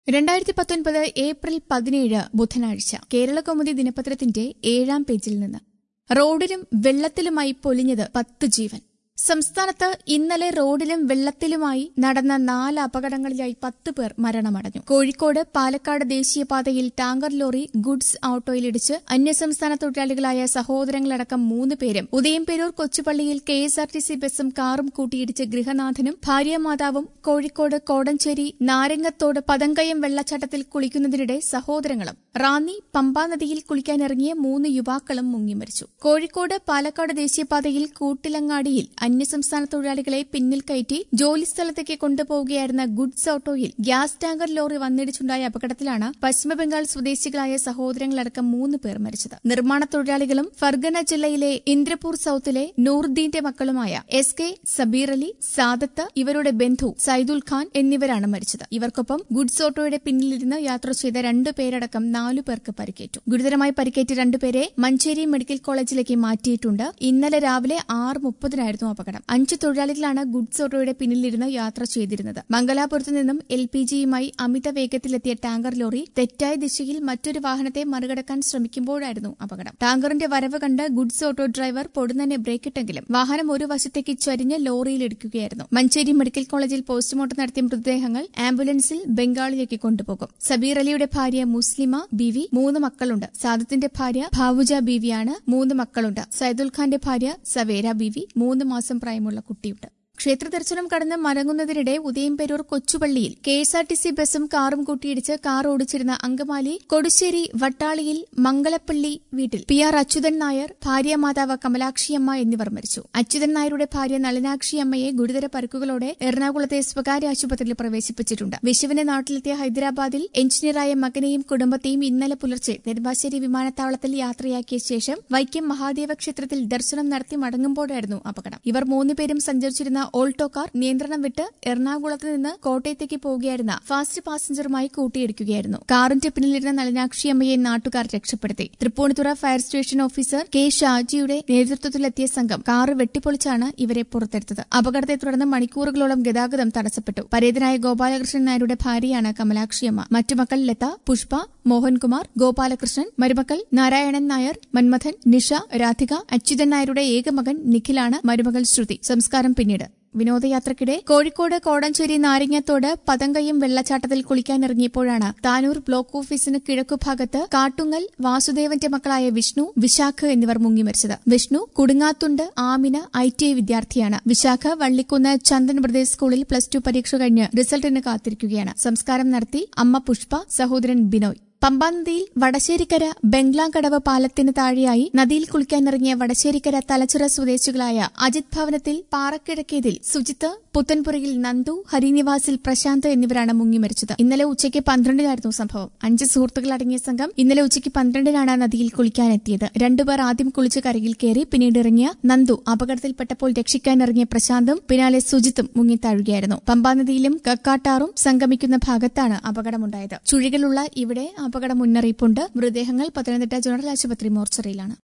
2019 April 17 ബുധനാഴ്ച കേരളകൗമുദി ദിനപത്രത്തിന്റെ 7-ാം പേജിൽ നിന്ന് റോഡിലും വെള്ളത്തിലുമായി പൊലിഞ്ഞത് 10 ജീവൻ. സംസ്ഥാനത്ത് ഇന്നലെ റോഡിലും വെള്ളത്തിലുമായി നടന്ന 4 അപകടങ്ങളിലായി 10 പേർ മരണമടഞ്ഞു. കോഴിക്കോട് പാലക്കാട് ദേശീയപാതയിൽ ടാങ്കർ ലോറി ഗുഡ്സ് ഓട്ടോയിലിടിച്ച് അന്യസംസ്ഥാന തൊഴിലാളികളായ സഹോദരങ്ങളടക്കം 3 പേരും, ഉദയംപേരൂർ കൊച്ചുപള്ളിയിൽ കെഎസ്ആർടിസി ബസും കാറും കൂട്ടിയിടിച്ച് ഗൃഹനാഥനും ഭാര്യാമാതാവും കോഴിക്കോട് കോടഞ്ചേരി നാരങ്ങത്തോട് പതങ്കയം വെള്ളച്ചാട്ടത്തിൽ കുളിക്കുന്നതിനിടെ സഹോദരങ്ങളും, റാന്നി പമ്പാനദിയിൽ കുളിക്കാനിറങ്ങിയ 3 യുവാക്കളും മുങ്ങിമരിച്ചു. കോഴിക്കോട് പാലക്കാട് ദേശീയപാതയിൽ കൂട്ടിലങ്ങാടിയിൽ അന്യസംസ്ഥാന തൊഴിലാളികളെ പിന്നിൽ കയറ്റി ജോലിസ്ഥലത്തേക്ക് കൊണ്ടുപോവുകയായിരുന്ന ഗുഡ്സ് ഓട്ടോയിൽ ഗ്യാസ് ടാങ്കർ ലോറി വന്നിടിച്ചുണ്ടായ അപകടത്തിലാണ് പശ്ചിമബംഗാൾ സ്വദേശികളായ സഹോദരങ്ങളടക്കം 3 പേർ മരിച്ചത്. നിർമ്മാണ തൊഴിലാളികളും ഫർഗന ജില്ലയിലെ ഇന്ദ്രപൂർ സൌത്തിലെ നൂറുദ്ദീന്റെ മക്കളുമായ SK, സബീർ അലി, സാദത്ത്, ഇവരുടെ ബന്ധു സൈദുൽ ഖാൻ എന്നിവരാണ് മരിച്ചത്. ഇവർക്കൊപ്പം ഗുഡ്സ് ഓട്ടോയുടെ പിന്നിലിരുന്ന് യാത്ര ചെയ്ത 2 പേരടക്കം 4 പേർക്ക് പരിക്കേറ്റു. ഗുരുതരമായി പരിക്കേറ്റ 2 പേരെ മഞ്ചേരി മെഡിക്കൽ കോളേജിലേക്ക് മാറ്റിയിട്ടുണ്ട്. ഇന്നലെ രാവിലെ 6:30 അപകടം. 5 തൊഴിലാളികളാണ് ഗുഡ്സ് ഓട്ടോയുടെ പിന്നിലിരുന്ന് യാത്ര ചെയ്തിരുന്നത്. മംഗലാപുരത്ത് നിന്നും LPGയുമായി അമിത വേഗത്തിലെത്തിയ ടാങ്കർ ലോറി തെറ്റായ ദിശയിൽ മറ്റൊരു വാഹനത്തെ മറികടക്കാൻ ശ്രമിക്കുമ്പോഴായിരുന്നു അപകടം. ടാങ്കറിന്റെ വരവ് കണ്ട് ഗുഡ്സ് ഓട്ടോ ഡ്രൈവർ പൊടുന്നനെ ബ്രേക്കിട്ടെങ്കിലും വാഹനം ഒരു വശത്തേക്ക് ചരിഞ്ഞ് ലോറിയിലിടിക്കുകയായിരുന്നു. മഞ്ചേരി മെഡിക്കൽ കോളേജിൽ പോസ്റ്റ്മോർട്ടം നടത്തിയ മൃതദേഹങ്ങൾ ആംബുലൻസിൽ ബംഗാളിലേക്ക് കൊണ്ടുപോകും. സബീർ അലിയുടെ ഭാര്യ മുസ്ലിമ ബീവി, 3 മക്കളുണ്ട്. സാദത്തിന്റെ ഭാര്യ ഭാവുജ ബീവിയാണ്, 3 മക്കളുണ്ട്. സൈദുൽ ഖാന്റെ ഭാര്യ സവേര ബീവി, 3 മാസം പ്രായമുള്ള കുട്ടിയുണ്ട്. ക്ഷേത്രദർശനം കടന്ന് മടങ്ങുന്നതിനിടെ ഉദയംപേരൂർ കൊച്ചുപള്ളിയിൽ കെഎസ്ആർടിസി ബസും കാറും കൂട്ടിയിടിച്ച് കാർ ഓടിച്ചിരുന്ന അങ്കമാലി കൊടുശ്ശേരി വട്ടാളിയിൽ മംഗലപ്പള്ളി വീട്ടിൽ PR അച്യുതൻ നായർ, ഭാര്യാമാതാവ് കമലാക്ഷിയമ്മ എന്നിവർ മരിച്ചു. അച്യുതൻ നായരുടെ ഭാര്യ നളിനാക്ഷിയമ്മയെ ഗുരുതര പരിക്കുകളോടെ എറണാകുളത്തെ സ്വകാര്യ ആശുപത്രിയിൽ പ്രവേശിപ്പിച്ചിട്ടുണ്ട്. വിഷുവിന് നാട്ടിലെത്തിയ ഹൈദരാബാദിൽ എഞ്ചിനീയറായ മകനെയും കുടുംബത്തെയും ഇന്നലെ പുലർച്ചെ നെടുമ്പാശ്ശേരി വിമാനത്താവളത്തിൽ യാത്രയാക്കിയ ശേഷം വൈക്കം മഹാദേവ ക്ഷേത്രത്തിൽ ദർശനം നടത്തി മടങ്ങുമ്പോഴായിരുന്നു അപകടം. ഇവർ 3 പേരും സഞ്ചരിച്ചിരുന്ന ഓൾട്ടോ കാർ നിയന്ത്രണം വിട്ട് എറണാകുളത്ത് നിന്ന് കോട്ടയത്തേക്ക് പോവുകയായിരുന്ന ഫാസ്റ്റ് പാസഞ്ചറുമായി കൂട്ടിയിടിക്കുകയായിരുന്നു. കാറിന്റെ പിന്നിലിരുന്ന നളിനാക്ഷിയമ്മയെ നാട്ടുകാർ രക്ഷപ്പെടുത്തി. Tripunithura fire station officer K. ഷാജിയുടെ നേതൃത്വത്തിലെത്തിയ സംഘം കാറ് വെട്ടിപ്പൊളിച്ചാണ് ഇവരെ പുറത്തെടുത്തത്. അപകടത്തെ തുടർന്ന് മണിക്കൂറുകളോളം ഗതാഗതം തടസ്സപ്പെട്ടു. പരേതനായ ഗോപാലകൃഷ്ണൻ നായരുടെ ഭാര്യയാണ് കമലാക്ഷിയമ്മ. മറ്റു മക്കൾ ലത, പുഷ്പ, മോഹൻകുമാർ, ഗോപാലകൃഷ്ണൻ, മരുമക്കൾ നാരായണൻ നായർ, മന്മഥൻ, നിഷ, രാധിക. അച്യുതൻ നായരുടെ ഏക മകൻ നിഖിലാണ്, മരുമകൾ ശ്രുതി. സംസ്കാരം പിന്നീട്. വിനോദയാത്രയ്ക്കിടെ കോഴിക്കോട് കോടഞ്ചേരി നാരങ്ങത്തോട് പതങ്കയം വെള്ളച്ചാട്ടത്തിൽ കുളിക്കാനിറങ്ങിയപ്പോഴാണ് താനൂർ ബ്ലോക്ക് ഓഫീസിന് കിഴക്കുഭാഗത്ത് കാട്ടുങ്ങൽ വാസുദേവന്റെ മക്കളായ വിഷ്ണു, വിശാഖ് എന്നിവർ മുങ്ങിമരിച്ചത്. വിഷ്ണു കുടുങ്ങാത്തുണ്ട് ആമിന ITI വിദ്യാർത്ഥിയാണ്. വിശാഖ് വള്ളിക്കുന്ന് ചന്ദൻ ബ്രദേഴ്സ് സ്കൂളിൽ +2 പരീക്ഷ കഴിഞ്ഞ് റിസൾട്ടിന് കാത്തിരിക്കുകയാണ്. സംസ്കാരം നടത്തി അമ്മ പുഷ്പ, സഹോദരൻ ബിനോയ്. പമ്പാനദിയിൽ വടശ്ശേരിക്കര ബംഗ്ലാങ്കടവ് പാലത്തിന് താഴെയായി നദിയിൽ കുളിക്കാനിറങ്ങിയ വടശ്ശേരിക്കര തലച്ചിറ സ്വദേശികളായ അജിത് ഭവനത്തിൽ പാറക്കിഴക്കേതിൽ സുജിത്ത്, പുത്തൻപുരയിൽ നന്ദു, ഹരിനിവാസിൽ പ്രശാന്ത് എന്നിവരാണ് മുങ്ങിമരിച്ചത്. ഇന്നലെ ഉച്ചയ്ക്ക് 12-നായിരുന്നു സംഭവം. 5 സുഹൃത്തുക്കളടങ്ങിയ സംഘം ഇന്നലെ ഉച്ചയ്ക്ക് 12-നാണ് നദിയിൽ കുളിക്കാനെത്തിയത്. 2 പേർ ആദ്യം കുളിച്ച് കരയിൽ കയറി. പിന്നീട് ഇറങ്ങിയ നന്ദു അപകടത്തിൽപ്പെട്ടപ്പോൾ രക്ഷിക്കാനിറങ്ങിയ പ്രശാന്തും പിന്നാലെ സുജിത്തും മുങ്ങിത്താഴുകയായിരുന്നു. പമ്പാനദിയിലും കക്കാട്ടാറും സംഗമിക്കുന്ന ഭാഗത്താണ് അപകടമുണ്ടായത്. ചുഴികളുള്ള ഇവിടെ അപകട മുന്നറിയിപ്പുണ്ട്. മൃതദേഹങ്ങൾ പത്തനംതിട്ട ജനറൽ ആശുപത്രി മോർച്ചറിയിലാണ്.